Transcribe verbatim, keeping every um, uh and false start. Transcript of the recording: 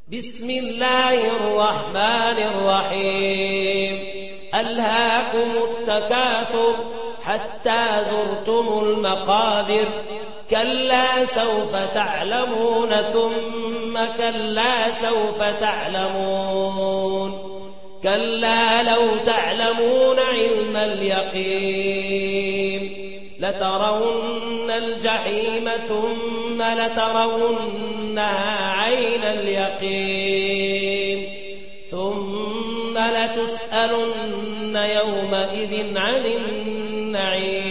بسم الله الرحمن الرحيم ألهاكم التكاثر حتى زرتم المقابر كلا سوف تعلمون ثم كلا سوف تعلمون كلا لو تعلمون علم اليقين لترون الجحيم ثم لترونها عين اليقين ثم لتسألن يومئذ عن النعيم